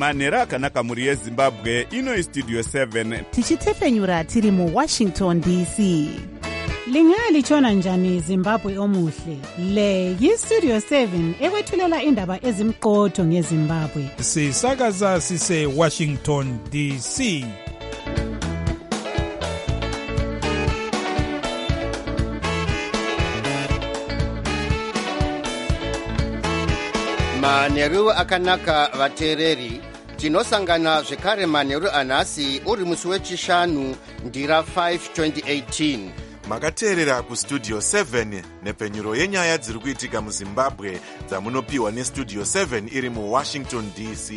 manhero akanaka mhuri yezimbabwe. Ino istudio 7 tichitefenyura tiri muwashington dc. Lingalitshona njani Zimbabwe omuhle? Le yistudio 7 ekwethulela indaba ezimqotho ngeZimbabwe. Sisakaza sise Washington DC. Manheru akanaka vateereri, tinosangana zvekare manheru anhasi uri musi wechishanu ndira 5 2018. Makateerera kustudio 7 nepfenyuro yenyaya dziri kuitika muZimbabwe dzamunopiwa nestudio 7 iri muWashington DC.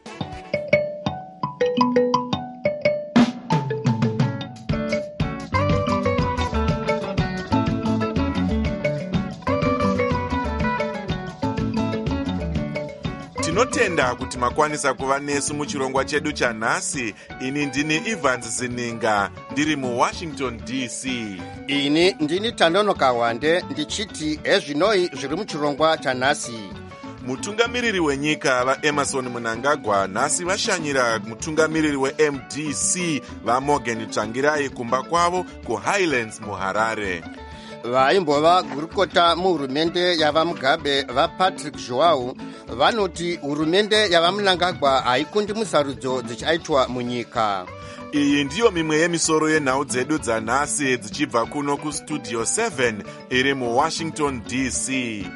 Tinotenda kuti makwanisa kuva nesu muchirongwa chedu chanhasi. Ini ndini Evans Zininga ndiri muWashington DC. Ini ndini Tandono Kawande ndichiti ezvinoi zviri muchirongwa chanhasi. Mutungamiriri wenyika vaEmerson Mnangagwa nhasi vashanyira mutungamiriri weMDC vaMorgan Tsvangirai kumba kwavo kuHighlands muHarare. Vaimbova gurukota muhurumende yavaMugabe vaPatrick Joao vanoti hurumende yavaMnangagwa haikundi musarudzo dzichaitwa munyika. Iyi ndiyo mimwe yemisoro yenhau dzedu dzanhasi dzichibva kuno kustudio 7 iri muWashington DC.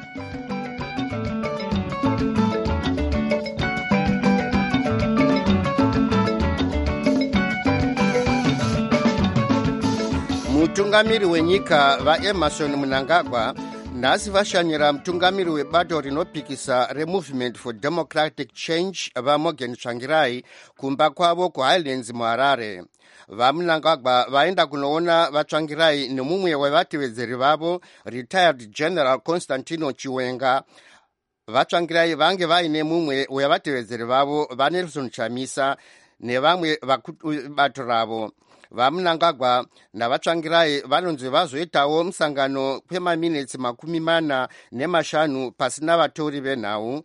Mutungamiri wenyika vaEmerson Mnangagwa nhasi vashanyira mutungamiri webato rinopikisa reMovement for Democratic Change vaMorgan Tsvangirai kumba kwavo kuHighlands muHarare. VaMnangagwa vaenda kunoona vaTsvangirai nemumwe wevatevedzeri vavo retired General Constantino Chiwenga. VaTsvangirai vange vaine mumwe wevatevedzeri vavo vaNelson Chamisa nevamwe vakubato ravo. VaMnangagwa navaTsvangirai vanonzi vazoitawo musangano kwemaminitsi 45 pasina vatori venhau.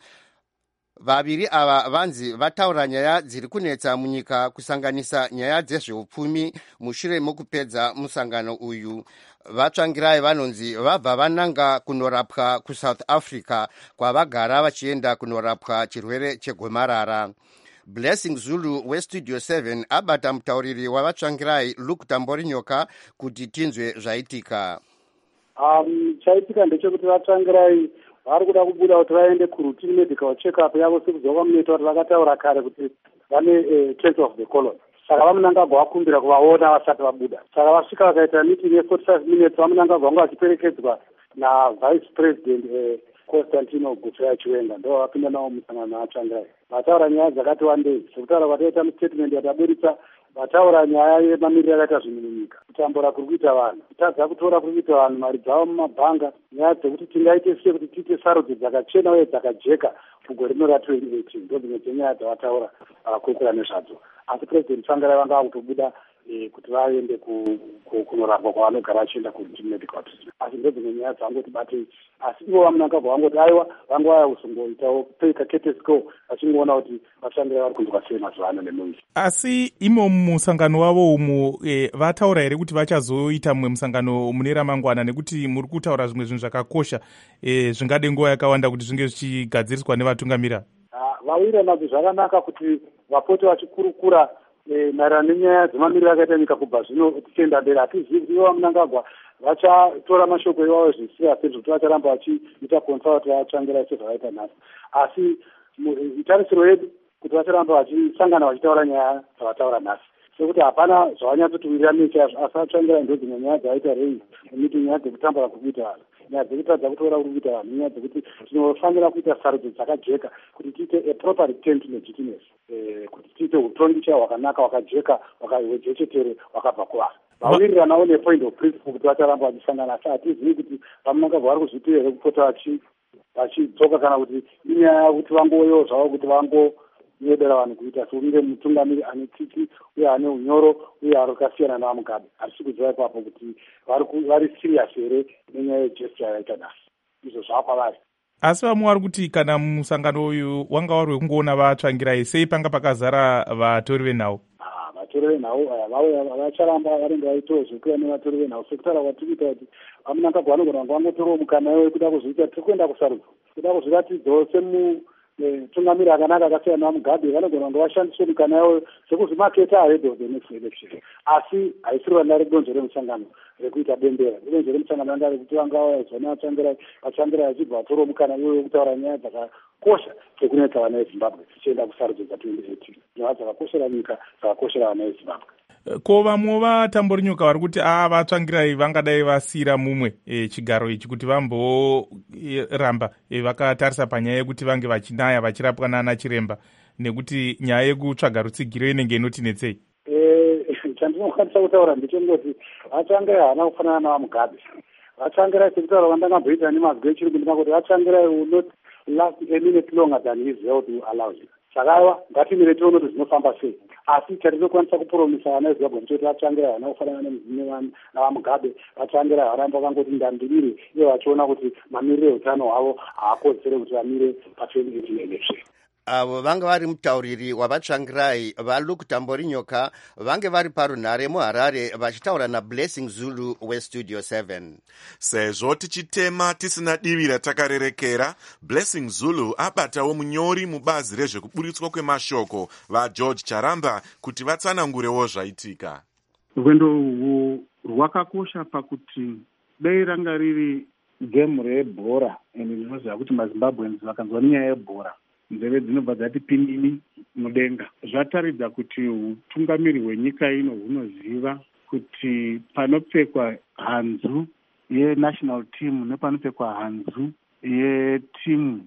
Vaviri ava vanzi vataura nyaya dziri kunetsa munyika kusanganisa nyaya dzezveupfumi mushure mokupedza musangano uyu. VaTsvangirai vanonzi vabva vananga kunorapwa kuSouth Africa kwavagara vachienda kunorapwa chirwere chegomarara. Blessing Zulu westudio 7 abata mutauriri wavaTsvangirai Luke Tamborinyoka kuti tinzwe zvaitika. Chaitika ndechekuti vaTsvangirai vari kuda kubuda kuti vaende kuroutine medical check-up yavo sekudzoka muneta kuti vakataura kare kuti vane cancer of the colon. Saka vaMnangagwa vakumbira kuvaona vasati vabuda. Saka vasvika vakaita meeting ye45 minutes vaMnangagwa vanga vachiperekedzwa navice president Constantino Chiwenga ndo vapinda navo musangano navaTsvangirai. Vataura nyaya dzakati wandei sekutaura kwataita mustatement yataburitsa. Vataura nyaya yemamiriro yakaita zvinhu munyika, kutambura kuri kuita vanhu, kutadza kutora kuri kuita vanhu mari dzavo mumabhanga, nyaya dzekuti tingaite sei kuti tiite sarudzo dzakachena uye dzakajeka mugore rino ra2018 ndo dzimwe dzenyaya dzavataura kurukura nezvadzo. Asi President Tsvangirai vanga vakutobuda kuti vaende kunorapwa kwavanogara vachienda kumedical treatment. Asi ndodzimwe nyaya dzavangoti batei. Asi ivo vaMnangagwa vangoti aiwa vanga vaya kuzongoitawo kupeka ketesco vachingoona kuti vaTsvangirai vari kunzwa sei mazuva ano nemungi. Asi imo musangano wavo umu vataura here kuti vachazoita mumwe musangano mune ramangwana, nekuti muri kutaura zvimwe zvinhu zvakakosha zvingade nguva yakawanda kuti zvinge zvichigadziriswa nevatungamira? Vawira nazvo zvakanaka kuti vapote vachikurukura maererano nenyaya dzemamiriro akaita nyika kubva zvino tichienda mberi. Hatizivi kuti ivo vaMnangagwa vachatora mashoko iwavo zvisira sei kuti vacharamba vachiita consult vaTsvangirai sezvavaita nhasi. Asi tarisiro yedu kuti vacharamba vachisangana vachitaura nyaya dzavataura nhasi, sekuti hapana zvavanyatsotumirira nechazvo. Asi vaTsvangirai ndodzimwe nyaya dzavaita rei nemiti, nyaya dzekutambura kuri kuita vanhu, nyaya dzekutadza kutora kuri kuita vanhu, nyaya dzekuti tinofanira kuita sarudzo dzakajeka kuti tiite a proper return to legitimacy, kuti tiite utongicha hwakanaka hwakajeka hwakajechetere hwakabva kuvanhu. Vawiriranawo nepoint of principle kuti vacharamba vachisangana. Asi hatizivi kuti vaMnangagwa vari kuzviita here kupota vachidzoka kana kuti inyaya kuti vangoyewo zvavo kuti vangonyedera vanhu kuita seunge mutungamiri ane tsitsi uye ane unyoro uye arikasiyana navaMugabe. Hatisi kuziva ipapo kuti vari serious here nenyaya yegesture yavaita nhasi. Izvo zvava kwavari. Asi vamwe vari kuti kana musangano uyu wanga wari wekungoona vatsvangirai, sei panga pakazara vatori venhau? Vatori venhau vacharamba vanenge vaitawo zvekuya nevatori venhau, sekutaura kwatikuita kuti vamunangagwa vanogona vangotorawo mukana wekuda kuzoita tiri kuenda kusarudzo, kuda kuzviratidzawo semutungamiri akanaka akasiyana naMugabe, vanogona kunge vashandiswe mukana yavo sekuzvimaketa ahead of the next election. Asi haisiri vana redonzvo remusangano rekuita bembera, idonzvo remusangano vanga rekuti vanga vaizona vachangira vachibva vatora mukana iwo wekutaura nyaya dzakakosha dzekunetsa vana veZimbabwe tichienda kusarudzo dza2018, nyaya dzakakoshera nyika, dzakakoshera vana veZimbabwe. Ko vamwe vatambori nyoka vari kuti vatsvangirai vangadai vasiyira mumwe chigaro ichi kuti vamboramba vakatarisa panyaya yekuti vange vachinaya vachirapwa nana chiremba, nekuti nyaya yekutsvaga rutsigiro inenge inotinetsei. Chandinokwanisa kutaura ndechongoti vatsvangirai havana kufanana navaMugabe. Vatsvangirai sekutaura vandangamboita nemazwi echirungu ndinoti vatsvangirai will not last a minute longer than his health will allow him. Saka ngatimire tione kuti zvinofamba sei. Asi chatinokwanisa kupromisa vana veZimbabwe ndechoti vatsvangirai havana kufanana navaMugabe, vatsvangirai varamba vangoti ndandimire iye vachiona kuti mamiriro eutano hwavo haakodzere kuti vamire pa2018 election. Avo vanga vari mutauriri wavatsvangirai vaLuke Tambori Nyoka vange vari parunhare muHarare vachitaura naBlessing Zulu weStudio 7. Sezvo tichitema tisina divi ratakarerekera, Blessing Zulu abatawo munyori mubazi rezvekuburitswa kwemashoko vaGeorge Charamba kuti vatsanangurewo zvaitika. Rwendo urwu rwakakosha pakuti dai ranga riri gemu rebhora, ende ndinoziva kuti maZimbabweans vakanzwa nyaya yebhora nzeve dzinobva dzati pinini mudenga. Zvataridza kuti utungamiri hwenyika ino hunoziva kuti panopfekwa hanzu yenational team nepanopfekwa hanzu yetimu,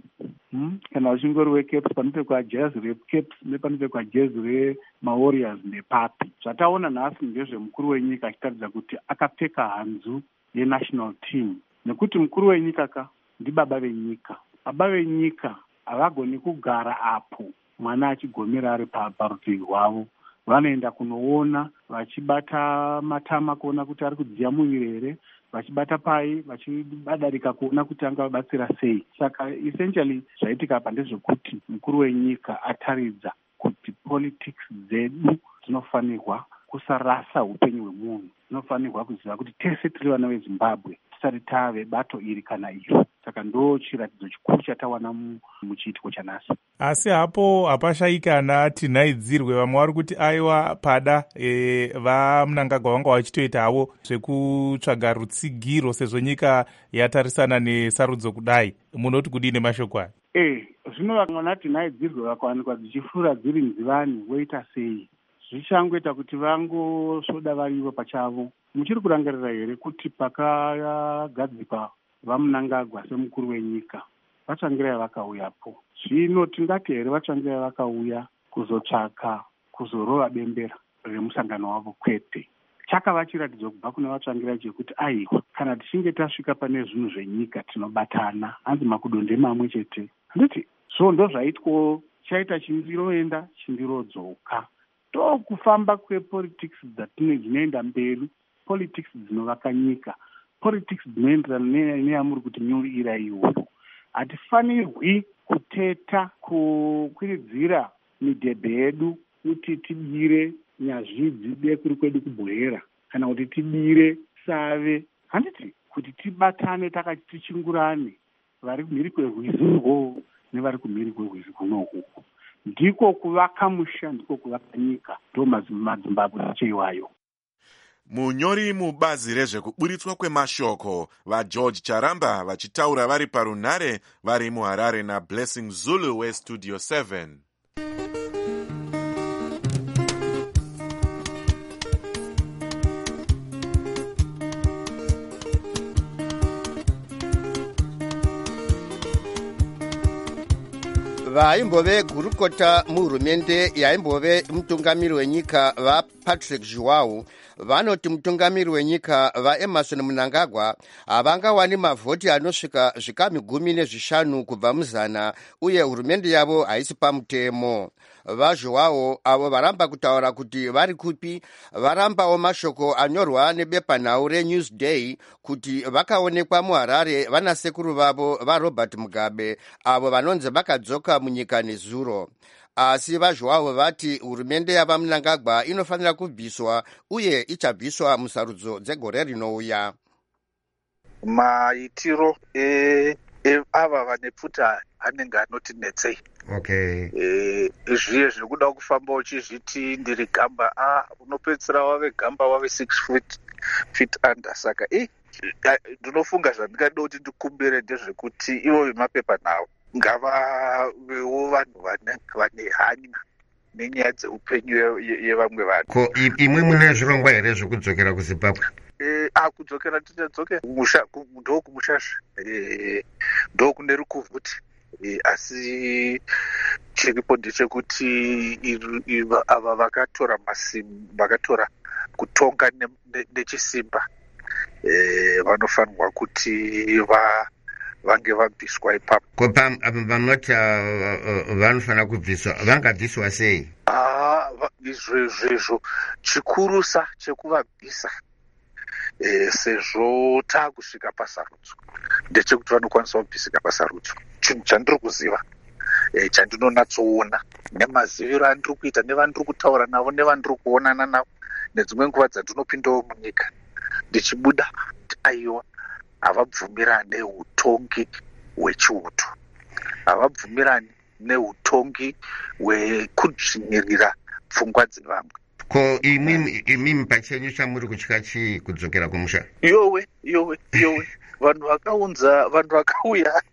kana uchingori weCaps panopfekwa jezi reCaps nepanopfekwa jezi remaWarriors nepapi. Zvataona nhasi ndezvemukuru wenyika achitaridza kuti akapfeka hanzu yenational team, nekuti mukuru wenyika ndibaba venyika. Baba venyika havagoni kugara apo mwana achigomera ari parutivi rwavo. Vanoenda kunoona vachibata matama kuona kuti ari kudziya muviri here, vachibata pai vachibadarika kuona kuti angavabatsira sei. Saka essentially zvaitika apa ndezvekuti mukuru wenyika ataridza kuti politics dzedu dzinofanirwa kusarasa upenyu hwemunhu, dzinofanirwa kuziva kuti tese tiri vana veZimbabwe tisati tave bato iri kana iro. Saka ndo chiratidzo chikuru chatawana muchiitiko chanhasi. Asi hapo hapashayikana tinhaidzirwe, vamwe vari kuti aiwa pada vaMnangagwa vanga vachitoita havo zvekutsvaga rutsigiro sezvo nyika yatarisana nesarudzo kudai. Munoti kudii nemashoko aya? Zvino vana tinhaidzirwe vakawanikwa dzichifura dziri nzivani voita sei? Zvichangoita kuti vangosvoda varivo pachavo. Muchiri kurangarira here kuti pakagadzikwa vaMnangagwa semukuru wenyika vatsvangirai vakauyapo? Zvino tingati here vatsvangirai vakauya kuzotsvaka kuzorova bembera remusangano wavo? Kwete. Chakava chiratidzo kubva kuna vatsvangirai chekuti aiwa, kana tichinge tasvika pane zvinhu zvenyika tinobatana, hanzi makudonde mamwe chete. Handiti so ndo zvaitwawo, chaita chindiroenda chindirodzoka. Ndokufamba kwepolitics dzinoenda mberi, politics dzinovaka nyika, politics dzinoenderana neyamuri kuti nyuira iyoyo. Hatifanirwi kuteta kukwiridzira midhebhe yedu kuti tibire nyazvidzi dekuri kwedu kubwera, kana kuti tibire save. Handiti kuti tibatane takati tichingurane, vari kumhiri kwerwizi urwo nevari kumhiri kwerwizi kuno uku. Ndiko kuvaka musha, ndiko kuvaka nyika, ndo maZimbabwe acheiwayo. Munyori mubazi rezvekuburitswa kwemashoko vaGeorge Charamba vachitaura vari parunhare vari muHarare naBlessing Zulu weStudio 7. vaimbove gurukota muhurumende yaimbove mutungamiri wenyika vapatrick joao vanoti mutungamiri wenyika vaemerson mnangagwa havangawani mavhoti anosvika zvikami 15 kubva muzana uye hurumende yavo haisi pamutemo. vajoao avo varamba kutaura kuti vari kupi varambawo mashoko anyorwa nebepanhau reNewsday kuti vakaonekwa muharare vanasekuru vavo varobert mugabe avo vanonzi vakadzoka munyika nezuro. asi vajoao vati hurumende yavamunangagwa inofanira kubviswa uye ichabviswa musarudzo dzegore rinouya. maitiro ava vane pfuta anenge anoti netsei. Zviye zvekuda kufamba uchizviti ndiri gamba unopedzisira wave gamba wave 6 feet under. Saka ndinofunga zvandingada kuti ndikumbire ndezvekuti ivo vemapepa nawo ngavavewo vanhu vane hanya nenyaya dzeupenyu yevamwe vanhu. Ko imwe mune zvirongwa here zvekudzokera kuZimbabwe? Kudzokera tichadzoke ndokumushasha ndokune rukuvhuti. Asi chiripo ndechekuti ava vakatora kutonga nechisimba vanofanirwa kuti vange vabviswa ipapo. Ko vanoti vanofanira kubviswa vangabviswa sei? Izvo chikurusa chekuvabvisa sezvo taakusvika pasarudzo ndechekuti vanokwanisa kubvisika pasarudzo. Chinhu chandiri kuziva chandinonatsoona nemaziviro andiri kuita nevandiri kutaura navo nevandiri kuonana navo nedzimwe nguva dzandinopindawo munyika ndichibuda kuti aiwa havabvumirani neutongi hwechiuto, havabvumirani neutongi hwekudzvinyirira pfungwa dzevamwe. Ko imimi pachenyu chamuri kutya chii kudzokera kumusha? Iyowe vanhu vakauya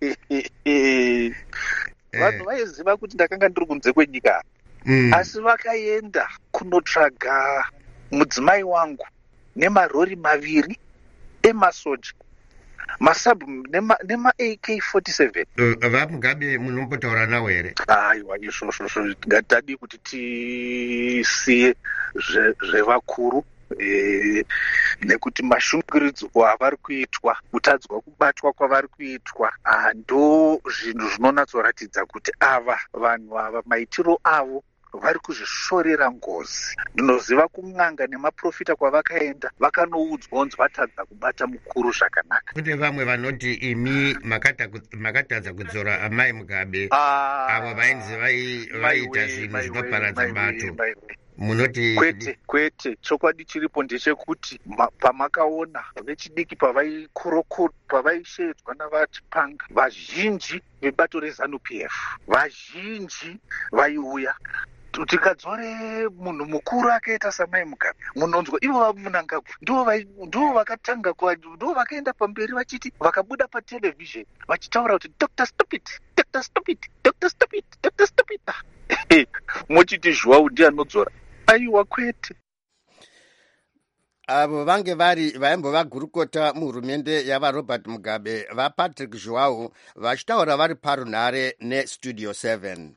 vanhu vaiziva kuti ndakanga ndiri kunze kwenyika asi vakaenda kunotsvaga mudzimai wangu nemarori 2 emasoja masabu nema-AK-47. vamugabe munombotaura nawo here? Aiwa izvozvo ngatadi kuti tisiye zvevakuru nekuti mashungiridzo avari kuitwa kutadzwa kubatwa kwavari kuitwa ndo zvinhu zvinonatsoratidza kuti ava vanhu ava maitiro avo vari kuzvishorera ngozi. Ndinoziva kun'anga nemaprofita kwavakaenda vakanoudzwa kunzi vatadza kubata mukuru zvakanaka. Kune vamwe vanoti imi makatadza kudzora amai Mugabe avo vainzi vaita zvinhu zvinoparadza bato. Munoti kwete chokwadi chiripo ndechekuti pamakaona vechidiki pavaishedzwa navatipanga vazhinji vebato reZANU-PF vazhinji vaiuya. Tikadzore munhu mukuru akaita samai Mugabe munonzwa ivo vamunangagwa ndo vakatanga ndo vakaenda pamberi vachiti vakabuda patelevhizheni vachitaura kuti Dr. Stop it, Dr. Stop it, Dr. Stop it, Dr. Stop it. Mochiti Joao ndiye anodzora. Aiwa kwete. Avo vange vaimbova gurukota muhurumende yavaRobert Mugabe vapatrick Joao vachitaura vari parunhare neStudio 7.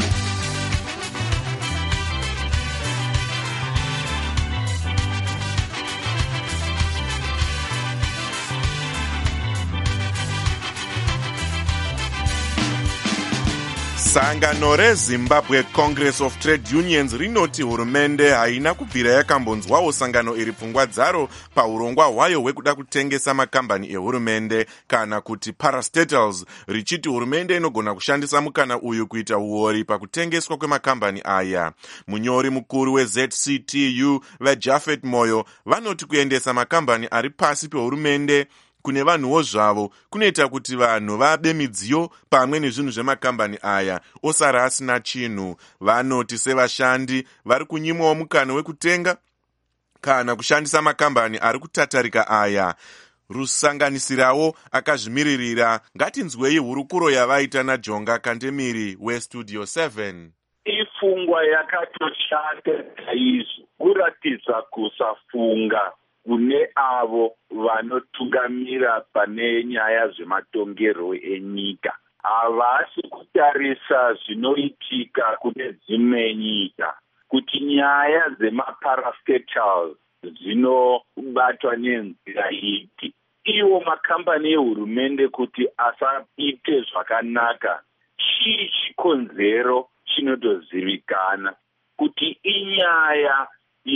Sangano reZimbabwe Congress of Trade Unions rinoti hurumende haina kubvira yakambonzwawo sangano iri pfungwa dzaro paurongwa hwayo hwekuda kutengesa makambani ehurumende kana kuti parastatals, richiti hurumende inogona kushandisa mukana uyu kuita uori pakutengeswa kwemakambani aya. Munyori mukuru weZCTU vaJafet Moyo vanoti kuendesa makambani ari pasi pehurumende kune vanhuwo zvavo kunoita kuti vanhu vabe midziyo pamwe nezvinhu zvemakambani aya osara asina chinhu. Vanoti sevashandi vari kunyimwawo mukana wekutenga kana kushandisa makambani ari kutatarika aya. Rusanganisirawo akazvimiririra. Ngatinzwei hurukuro yavaita naJonga Kandemiri weStudio 7. Ifungwa yakatoshata chaizvo kuratidza kusafunga kune avo vanotungamira pane nyaya zvematongerwo enyika. Havasi kutarisa zvinoitika kune dzimwe nyika kuti nyaya dzemaparastatals dzinobatwa nenzira ipi. Iwo makambani ehurumende kuti asaite zvakanaka, chii chikonzero chinotozivikana, kuti inyaya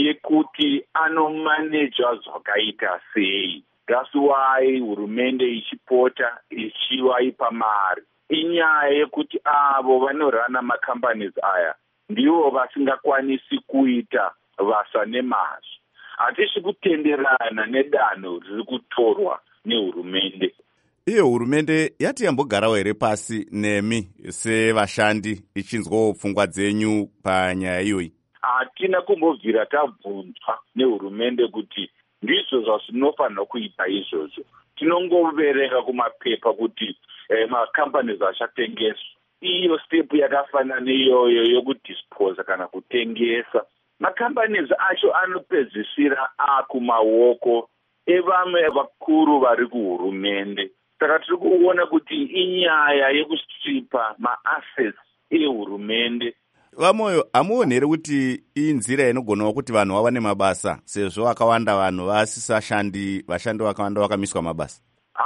yekuti anomanejwa zvakaita sei. That's why hurumende ichipota ichivaipa mari. Inyaya yekuti avo vanorana macompanies aya ndivo vasingakwanisi kuita basa nemazvo. Hatisi kutenderana nedanho riri kutorwa nehurumende. Iyo hurumende yati yambogarawo here pasi nemi sevashandi ichinzwawo pfungwa dzenyu panyaya iyoyi? Hatina kumbobvira tabvunzwa nehurumende kuti ndizvo zvazvinofanira kuita izvozvo. Tinongovereka kumapepa kuti macompanies achatengeswa. Iyo step yakafanana neiyoyo yokudisposa kana kutengesa. Macompanies acho anopedzisira akumaoko evamwe vakuru vari kuhurumende. Saka tiri kuona kuti inyaya yekustripa maassets ehurumende. Vamoyo, hamuoni here kuti inzira inogonawo kuti vanhu vawane mabasa, sezvo vakawanda vanhu vasisashandi, vashandi vakawanda vakamiswa mabasa?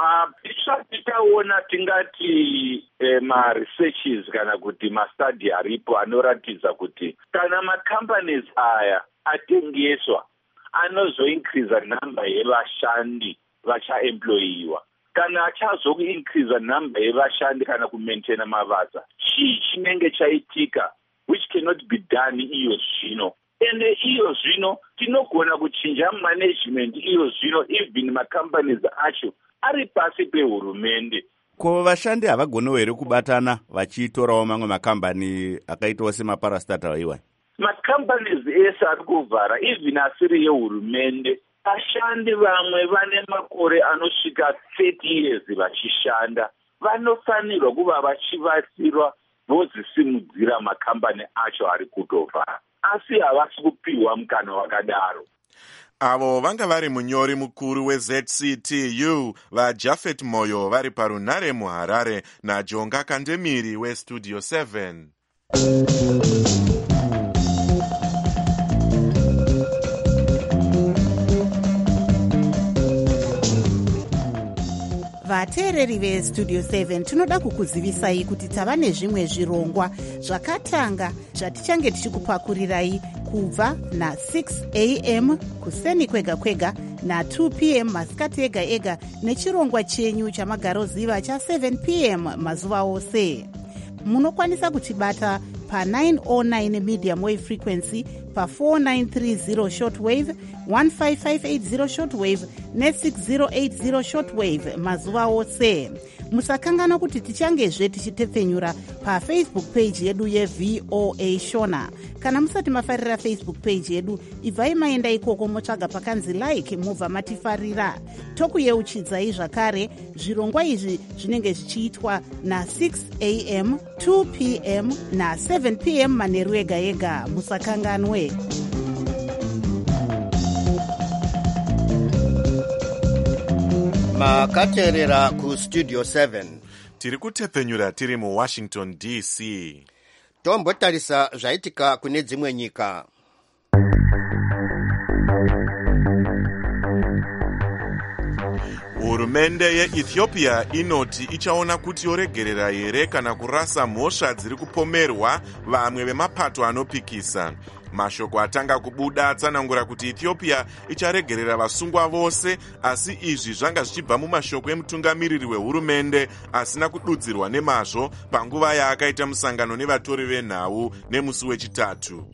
Tisati taona tingati ma-researches kana kuti ma-study aripo anoratidza kuti kana ma-companies aya atengeswa anozoincreasa number yevashandi vachaemployiwa. Kana achazoincreasa number yevashandi kana kumaintaina mabasa, chii chinenge chaitika which cannot be done iyo zvino. Ende iyo zvino tinogona kuchinja management iyo zvino even macompanies acho ari pasi pehurumende. Ko vashandi havagonewo here kubatana vachitorawo mamwe makambani akaitawo semaparastatal iwa? Macompanies ese ari kuvhara even asiri yehurumende. Vashandi vamwe vane makore anosvika 30 years vachishanda. Vanofanirwa kuva vachivatsirwa vozisimudzira makambani acho ari kutovhara. Asi havasi kupiwa mukana wakadaro. Avo vanga vari munyori mukuru weZCTU vaJafet Moyo vari parunare muHarare naJonga Kandemiri weStudio 7. vateereri vestudio 7 tinoda kukuzivisai kuti tava nezvimwe zvirongwa zvakatanga zvatichange tichikupakurirai kubva na6 am kuseni kwega kwega na2 pm masikati ega ega nechirongwa chenyu chamagaroziva cha7 pm mazuva ose. Munokwanisa kutibata pa909 medium wave frequency, pa4930 shortwave, 15580 shortwave ne6080 shortwave mazuva ose. Musakangana kuti tichangezve tichitepfenyura pafacebook page yedu yeVOA Shona. Kana musati mafarira Facebook page yedu, ibvai maenda ikoko motsvaga pakanzi like mubva matifarira. Tokuyeuchidzai zvakare zvirongwa izvi zvinenge zvichiitwa na6 am, 2 pm na7 pm manheru ega ega. Musakanganwe. Makateerera kuStudio 7. Tiri kutepfenyura tiri muWashington DC. Tombotarisa zvaitika kune dzimwe nyika. Hurumende yeEthiopia inoti ichaona kuti yoregerera here kana kurasa mhosva dziri kupomerwa vamwe vemapato anopikisa. Mashoko atanga kubuda atsanangura kuti Ethiopia icharegerera vasungwa vose, asi izvi zvanga zvichibva mumashoko emutungamiriri wehurumende asina kududzirwa nemazvo panguva yaakaita musangano nevatori venhau nemusi wechitatu.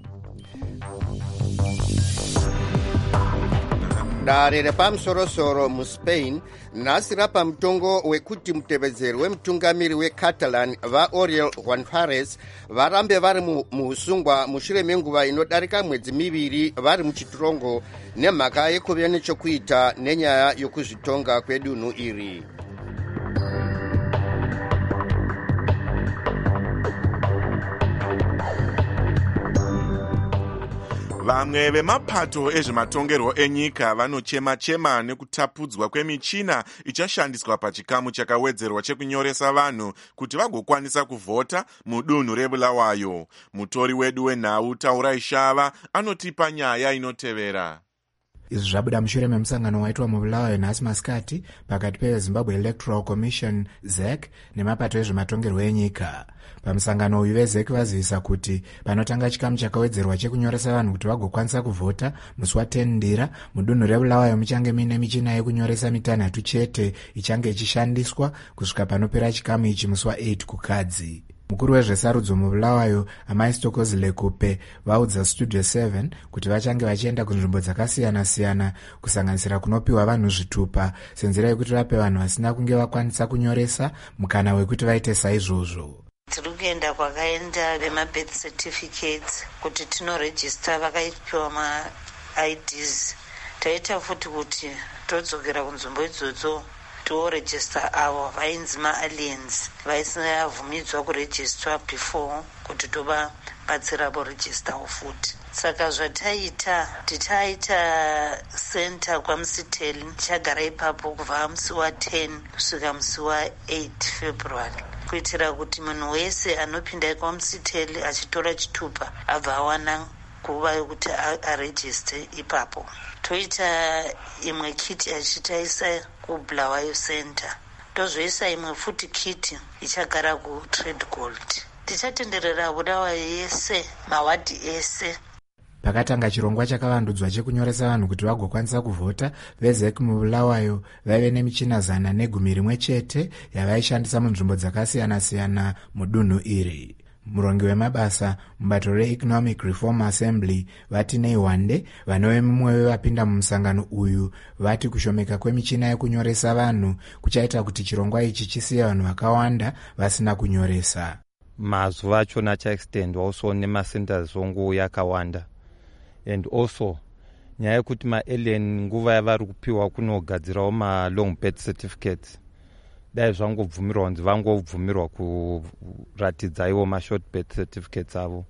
Dare repamusorosoro muSpain nhasi rapa mutongo wekuti mutevedzeri wemutungamiri weCatalan vaOriol Juanfares varambe vari muusungwa mushure menguva inodarika mwedzi miviri vari muchitirongo nemhaka yekuva nechokuita nenyaya yokuzvitonga kwedunhu iri. vamwe vemapato ezvematongerwo enyika vanochema-chema nekutapudzwa kwemichina ichashandiswa pachikamu chakawedzerwa chekunyoresa vanhu kuti vagokwanisa kuvhota mudunhu reBulawayo. Mutori wedu wenhau Taurai Shava anotipa nyaya inotevera. Izvi zvabuda mushure memusangano waitwa muBulawayo nhasi masikati pakati peZimbabwe Electoral Commission ZEC nemapato ezvematongerwo enyika. Pamusangano uyu veZEC vazivisa kuti panotanga chikamu chakawedzerwa chekunyoresa vanhu kuti vagokwanisa kuvhota musi wa10 Ndira mudunhu reBulawayo muchange mine michina yekunyoresa mitanhatu chete ichange ichishandiswa kusvika panopera chikamu ichi musi wa8 kukadzi. Mukuru wezvesarudzo muBulawayo Amai Stokozi Lekupe vaudza Studio 7 kuti vachange vachienda kunzvimbo dzakasiyana-siyana kusanganisira kunopiwa vanhu zvitupa senzira yekuti vape vanhu vasina kunge vakwanisa kunyoresa mukana wekuti vaite saizvozvo. Tiri kuenda kwakaenda vemabirth certificates kuti tinorejista vakaipiwa ma-IDs. Taita futi kuti todzokera kunzvimbo idzodzo toregista avo vainzi ma-aliens vaisabvumidzwa kurejistwa before kuti tovabatsira voregistawo futi. Saka zvataita titaita center kwaMusiteli chagara ipapo kubva musi wa10 kusvika musi wa8 February kuitira kuti munhu wese anopinda kwaMusiteli achitora chitupa abva awana nguva yokuti arejiste ipapo. Toita imwe kiti achitaisa kuBulawayo Center. Tozoisa imwe futi kiti ichagara kuTrade Gold. Tichatenderera Bulawayo yese, mawadhi ese. Pakatanga chirongwa chakavandudzwa chekunyoresa vanhu kuti vagokwanisa kuvhota, veZEC muBulawayo vaive nemichina 111 chete yavaishandisa munzvimbo dzakasiyana-siyana mudunhu iri. Murongi wemabasa mubato reEconomic Reform Assembly Vatinei Wande vanove mumwe wevapinda mumusangano uyu vati kushomeka kwemichina yekunyoresa vanhu kuchaita kuti chirongwa ichi chisiye vanhu vakawanda vasina kunyoresa. Mazuva achona achaextendwa also nemasenters ongo yakawanda. And also nyaya yekuti ma-alien nguva yavari kupiwa kunogadzirawo ma-long birth certificates. Dai zvangobvumirwa kunzi vangobvumirwa kuratidza iwo ma-short birth certificates avo.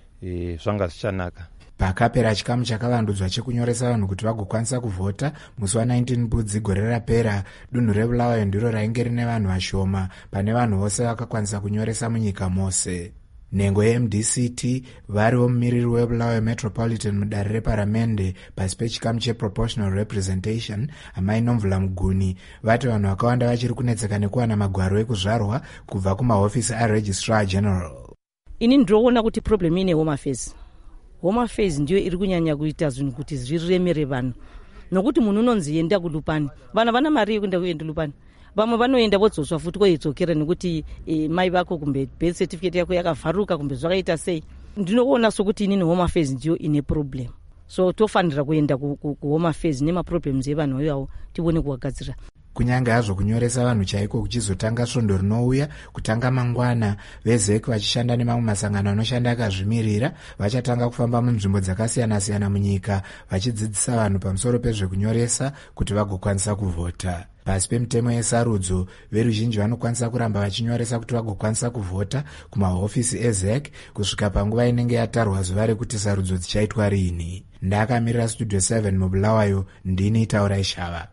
Zvanga zvichanaka. Pakapera chikamu chakavandudzwa chekunyoresa vanhu kuti vagokwanisa kuvhota musi wa19 Budzi gore rapera, dunhu reBulawayo ndiro rainge rine vanhu vashoma pane vanhu vose vakakwanisa kunyoresa munyika mose. Nhengo yeMDCT variwo mumiriri weBulawayo Metropolitan mudare reparamende pasi pechikamu cheproportional representation Amai Nomvula Muguni vati vanhu vakawanda vachiri kunetseka nekuwana magwaro ekuzvarwa kubva kumahofisi aRegistrar General. Ini ndinoona kuti problem ine Home Affairs. Home Affairs ndiyo iri kunyanya kuita zvinhu kuti zviremere vanhu. Nokuti munhu unonzi enda kuLupani. Vana vana mari yekuenda kuenda Lupani. Vamwe vanoenda vodzoswa futi koidzokera nekuti mai vako kumbe birth certificate yako yakavharuka kumbe zvakaita sei. Ndinoona sokuti inini Home Affairs ndiyo ine problem. So tofanira kuenda kuHome Affairs nemaproblems evanhu iwawo tione kuwagadzira. Kunyange hazvo kunyoresa vanhu chaiko kuchizotanga svondo rinouya kutanga mangwana, veZEC vachishanda nemamwe masangano anoshanda akazvimirira vachatanga kufamba munzvimbo dzakasiyana-siyana munyika vachidzidzisa vanhu pamusoro pezvekunyoresa kuti vagokwanisa kuvhota. Pasi pemutemo yesarudzo, veruzhinji vanokwanisa kuramba vachinyoresa kuti vagokwanisa kuvhota kumahofisi eZEC kusvika panguva inenge yatarwa zuva rekuti sarudzo dzichaitwa rini. Ndakamirira Studio 7 muBulawayo, ndini Taurai Shava.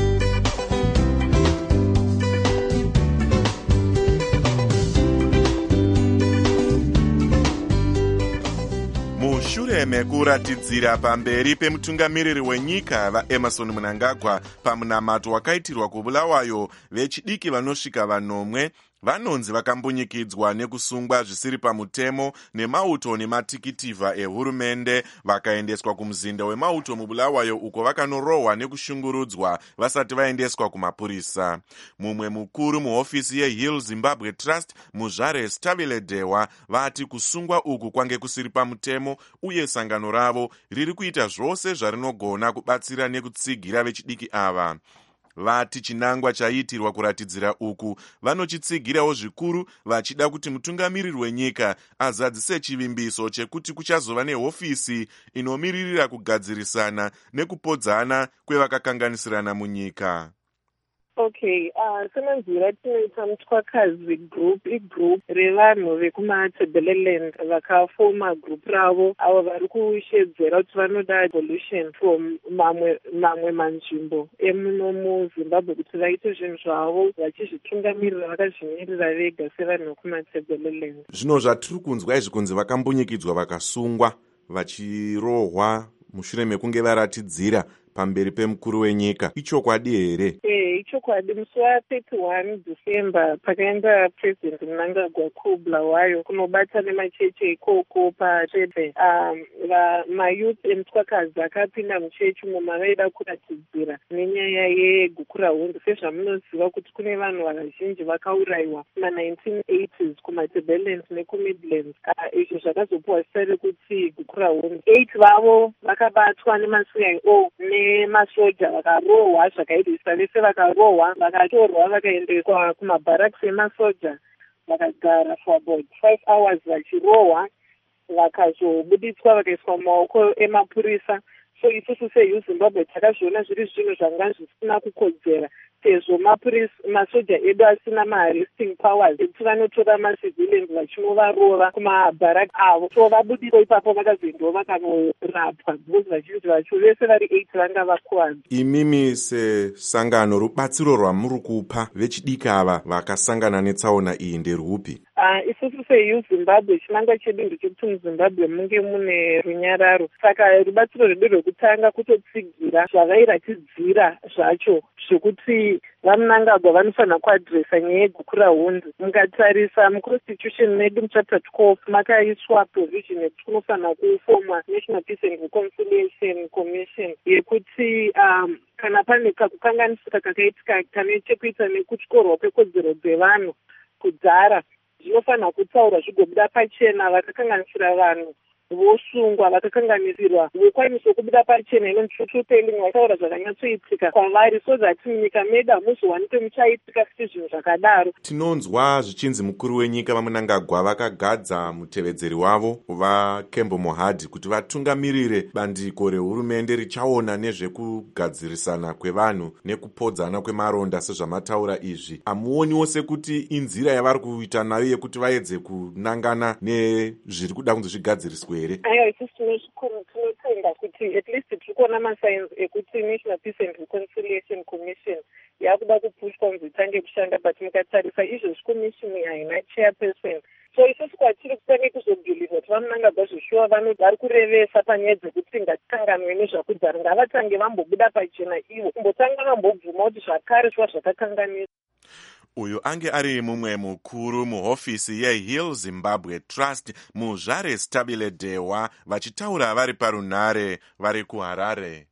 Mushure mekuratidzira pamberi pemutungamiriri wenyika vaEmmerson Mnangagwa pamunamato wakaitirwa kuBulawayo, vechidiki vanosvika vanomwe vanonzi vakambunyikidzwa nekusungwa zvisiri pamutemo nemauto nematikitivha ehurumende vakaendeswa kumuzinda wemauto muBulawayo uko vakanorohwa nekushungurudzwa vasati vaendeswa kumapurisa. Mumwe mukuru muhofisi yeHill Zimbabwe Trust Muzvare Stavile Dewa vati kusungwa uku kwange kusiri pamutemo uye sangano ravo riri kuita zvose zvarinogona kubatsira nekutsigira vechidiki ava. Vati chinangwa chaitirwa kuratidzira uku vanochitsigirawo zvikuru vachida kuti mutungamiriri wenyika azadzise chivimbiso chekuti kuchazova nehofisi inomiririra kugadzirisana nekupodzana kwevakakanganisirana munyika. Okay, semanzira tinoita mutwakazi group igroup revanhu vekumatebeleland vakafoma group ravo avo vari kushedzera kuti vanoda evolution from mamwe manzvimbo emuno muzimbabwe kuti vaite zvinhu zvavo vachizvitungamirira vakazvimirira vega sevanhu vekumatebeleland. Zvino zvatiri kunzwa izvi kunzi vakambunyikidzwa vakasungwa vachirohwa mushure mekunge varatidzira pamberi pemukuru wenyika, ichokwadi here? Ichokwadi. Musi wa31 December pakaenda President Mnangagwa kuBulawayo kunobata nemachechi ikoko paTebe. Mayouth emutwakazi akapinda muchechi umo mavaida kuratidzira nenyaya yegukurahundi. Sezvamunoziva kuti kune vanhu vazhinji vakaurayiwa kuma1980s kumatebelelands nekumidlands. Izvo zvakazopuwa zita rekuti gukurahundi. 8 vavo vakabatwa nemaCIO nemasoja vakarohwa zvakaidisa vese vakarohwa vakatorwa vakaendeswa kumabharaks emasoja vakagara for about 5 hours vachirohwa vakazobuditswa vakaiswa mumaoko emapurisa. So isusu seYouth Zimbabwe takazviona zviri zvinhu zvanga zvisina kukodzera sezvo masoja edu asina maarresting powers ekuti vanotora macivilians vachinovarova kumabharak avo. So vabuditswa ipapo vakazoendawo vakanorapwa because vazhinji vacho vese vari 8 vanga vakuwadza. Imimi sesangano rubatsiro rwamuri kupa vechidiki ava vakasangana netsaona iyi nderwupi? Isusu seYouth Zimbabwe chinangwa chedu ndechekuti muZimbabwe munge mune runyararo. Saka rubatsiro rwedu rwekutanga kutotsigira zvavairatidzira zvacho zvokuti vaMnangagwa vanofanira kuadhiresa nyaya yegukurahundi. Mukatarisa muconstitution medu muchapter 12 makaiswa provision yekuti kunofanira kufomwa National Peace and Reconciliation Commission yekuti kana pane kakukanganisika kakaitika kane chekuita nekutyorwa kwekodzero dzevanhu kudzara zvinofanira kutaurwa zvigobuda pachena. Vakakanganisira vanhu vosungwa, vakakanganisirwa vokwaniswa kubuda pachena inotrutelling vataura zvakanyatsoitika kwavari so that munyika medu hamuzowanikwe muchaitika futi zvinhu zvakadaro. Tinonzwa zvichinzi mukuru wenyika vaMnangagwa vakagadza mutevedzeri wavo vaKembo Mohadi kuti vatungamirire bandiko rehurumende richaona nezvekugadzirisana kwevanhu nekupodzana kwemaronda. Sezvamataura izvi, hamuoniwo sekuti inzira yavari kuita nayo yekuti vaedze kunangana nezviri kuda kunzi zvigadziriswe here? Aiwa, isusu tinotenda kuti at least tiri kuona masigns ekuti National Peace and Reconciliation Commission yakuda kupushwa kunzi itange kushanda, but mukatarisa izvozvi komishini haina chairperson. So isusu kwatiri kutange kuzobhiliva kuti vaMnangagwa zveshuwa vari kurevesa panyaya dzekuti ngatikanganwe nezvakudzara, ngavatange vambobuda pachena ivo kumbotanga vambobvuma kuti zvakare zviva zvakakanganiswa. Uyu ange ari mumwe mukuru muhofisi yeHill Zimbabwe Trust muZvare Stabile Dewa vachitaura vari parunhare vari kuHarare.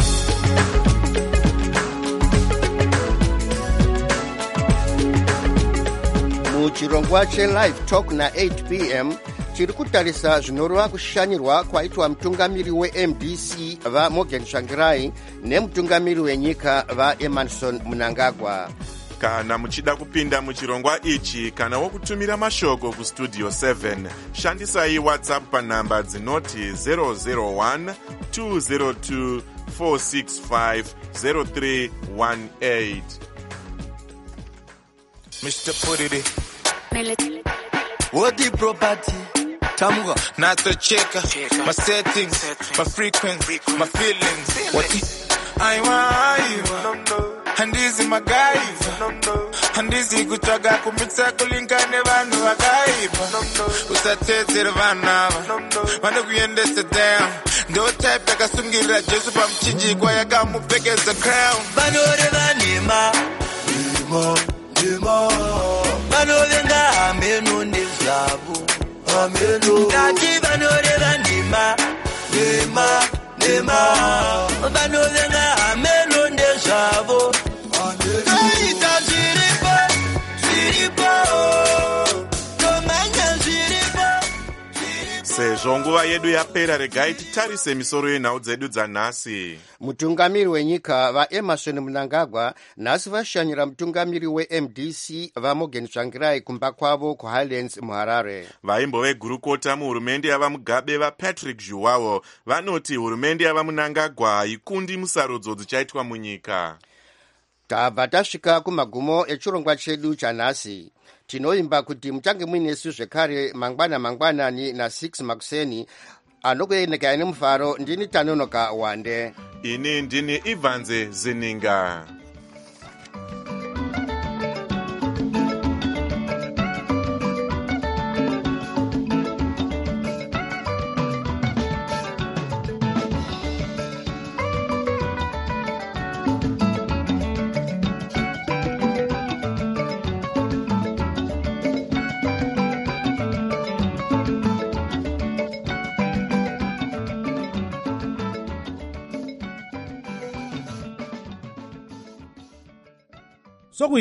Muchirongwa cheLive Talk na8 p.m. tiri kutarisa zvinoreva kushanyirwa kwaitwa mutungamiri weMDC vaMorgan Tsvangirai nemutungamiri wenyika vaEmmerson Mnangagwa. Kana muchida kupinda muchirongwa ichi kana wokutumira mashoko kustudio 7, shandisai WhatsApp panhamba dzinoti 001 202 465 0318. Mr. Purity what the property Tamuga not to check my settings, my frequency, my feelings. What I want handizi magaiva handizi kutsvaga kumitsa kulinga nevanhu vakaipa usatedzere vanhu ava vanokuendesa down ndo type yakasungirira Jesu pamuchinjikwa yakamupfekedza crown. vanoreva nhema vanovenga hameno nezvavo ndati vanoreva nhema vanovenga hameno ndezvavo. Sezvo nguva yedu yapera, regai titarise misoro yenhau dzedu dzanhasi. Mutungamiri wenyika vaEmmerson Mnangagwa nhasi vashanyira mutungamiri weMDC vaMorgan Tsvangirai kumba kwavo kuHighlands muHarare. Vaimbo vegurukota muhurumende yavaMugabe vaPatrick Zhuwao vanoti hurumende yavaMnangagwa haikundi musarudzo dzichaitwa munyika. tabva tasvika kumagumo echirongwa chedu chanhasi. Tinoimba kuti muchange muinesu zvekare mangwanani na6 makuseni. Anokuendeka ine mufaro ndini Tanonoka Wande. Ini ndini Ivanze Zininga.